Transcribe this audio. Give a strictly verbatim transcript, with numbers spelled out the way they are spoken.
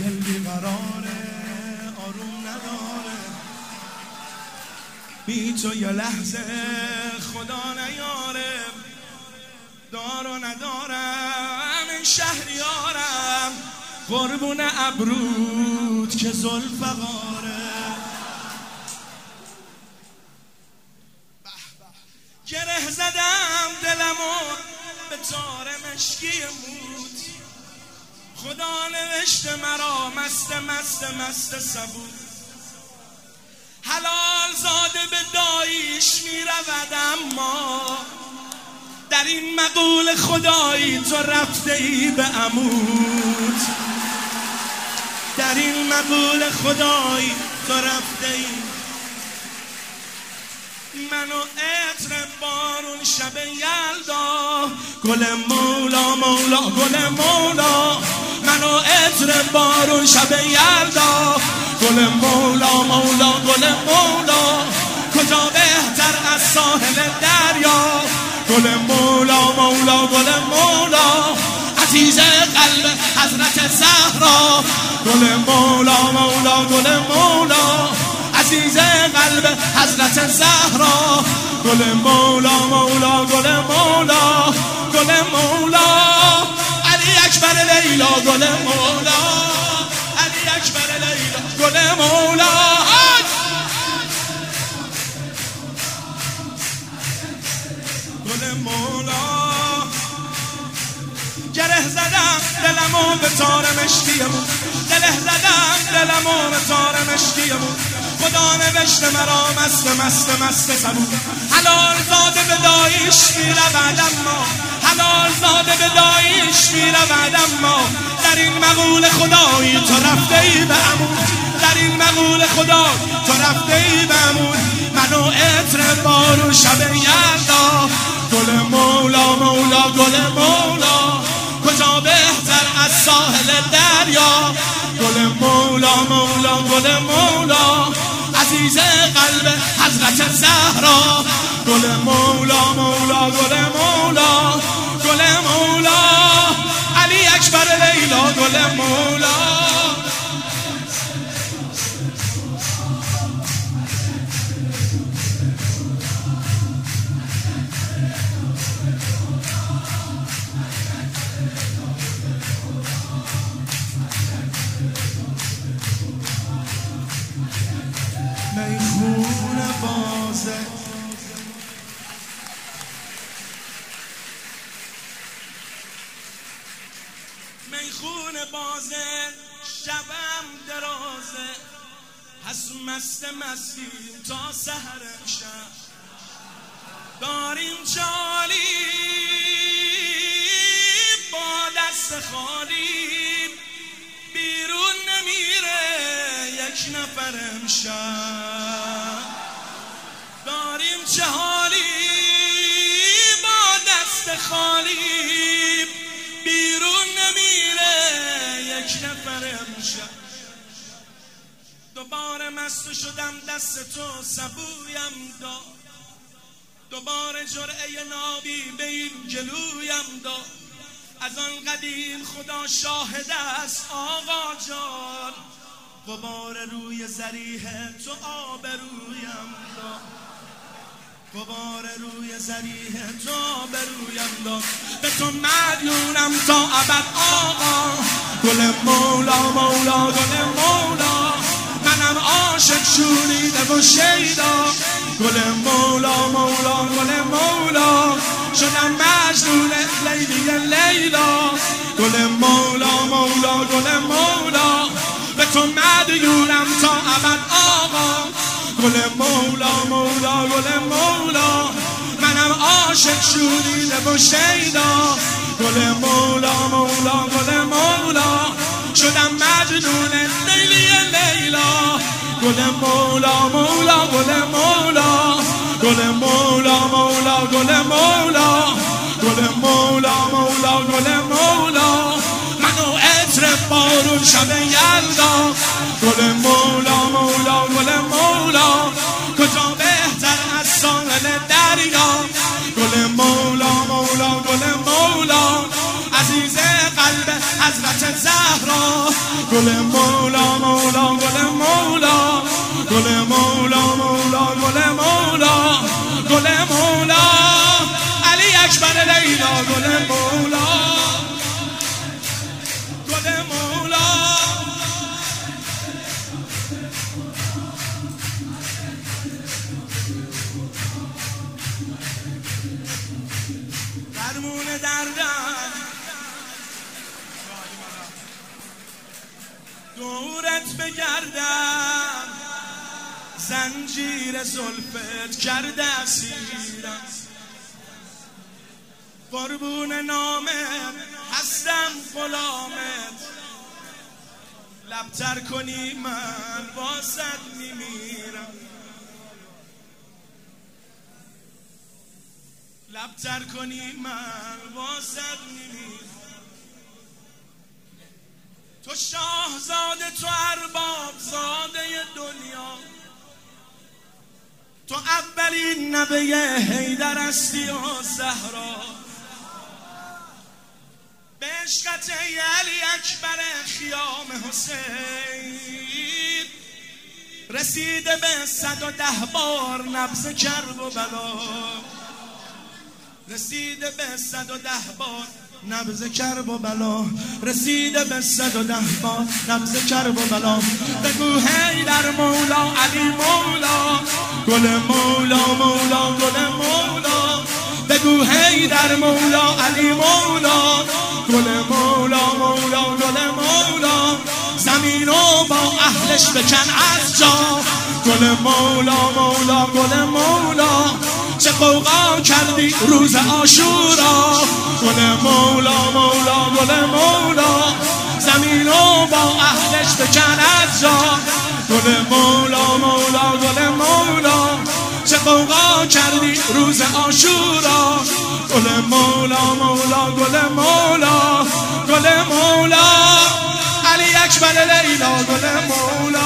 دل بیقراره آروم نداره، بی تو یه لحظه خدا نیاره. دار و ندارم این شهریارم، قربون ابروت که ذوالفقاره. گره زدم دلمو به تار مشکی موت، خدا نوشته مرا مست مست مست صبور. حلال زاده به داییش میرود، اما در این مقول خدایی تو رفته ای به عمود. در این مقول خدایی تو رفته ای. منو عطر بارون شب یلدا، گل مولا مولا گل مولا. منو عطر بارون شب یلدا، گل مولا مولا گل مولا. کجا بهتر از ساحل دریا، گل مولا مولا گل مولا. عزیز قلب حضرت زهرا، گل مولا مولا گل مولا. عزیز قلب حضرت زهرا، گل مولا مولا گل مولا. گل مولا علی اکبر لیلا، گل مولا علی اکبر لیلا، گل مولا. گل مولا گره زدم دلمو به تار مشکیمون، گره زدم دلمو به تار مشکیمون. خدا نوشته مرا مست مست مست صبور. حلال زاده به داییش میرود، اما حلال زاده به داییش میرود، اما در این مقول خدایی تو رفته ای به عمود. در این مقول خدا تو رفته ای به عمود. منو عطر بارون شب یلدا، گل مولا مولا گل مولا. کجا بهتر از ساحل دریا، گل مولا مولا گل مولا. عزیز قلب حضرت زهرا، گل مولا مولا گل مولا. گل مولا علی اکبر لیلا، گل مولا. میخون بازه میخون بازه شبم درازه، پس مست مستیم تا سحر شب. داریم چالی با دست خالی، بیرون نمیره یک نفر امشب. داریم چه حالی با دست خالی، بیرون نمیره یک نفر امشب. دوباره مست شدم دست تو سبویم داد، دوباره جرعه نابی به این جلویم داد. از آن قدیم خدا شاهد است آقا جان، غبار روی ذریح تو آبرویم داد. غبار روی ذریح تو آبرویم داد. به تو مدیونم تا ابد آقا، گل مولا مولا گل مولا. منم عاشق شوریده و شیدا، گل مولا مولا گل مولا. شدم مجنون لیلی لیلا، گل مولا مولا گل مولا. به تو مدیونم تا ابد آقا، گل مولا مولا گل مولا. منم عاشق شوریده و شیدا، گل مولا مولا گل مولا. شدم مجنون لیلی لیلا، گل مولا مولا گل مولا. گل مولا مولا گل مولا. گل مولا مولا گل مولا. منو عطر بارون شب یلدا، گل مولا مولا گل مولا. کجا بهتر از ساحل دریا، گل مولا مولا گل مولا. عزیز قلب حضرت زهرا. گل مولا مولا گل مولا گل مولا مولا گل مولا گل مولا علی اکبر لیلا گل مولا گل مولا. درمون دردم دورت بگردم، زنجیر زلفت کرده اسیرم، قربون نامت هستم غلامت، لبتر کنی من واسد میمیرم، لبتر کنی من واسد میمیرم. تو شاهزاده، تو ارباب زاده دنیا، تو اولین نوه حیدر هستی و زهرا. به عشقت ای علی اکبر خیام حسین، رسیده به صد و ده بار نبض کرب و بلا، رسیده به صد و ده بار نبض کرب و بلا، رسیده به صد و ده بار نبض کرب و بلا. بگو حیدر مولا علی مولا گل مولا مولا گل مولا. بگو حیدر مولا علی مولا گل مولا مولا گل مولا. زمین رو با اهلش بکن از جا، گل مولا مولا گل مولا. چه قوقا کردی روز عاشورا، گل مولا مولا گل مولا. زمین رو با اهلش بکن از جا، گل مولا مولا گل مولا. چه قوقا کردی روز عاشورا، گل مولا مولا گل مولا گل مولا. علی اکبر لیلا گل مولا.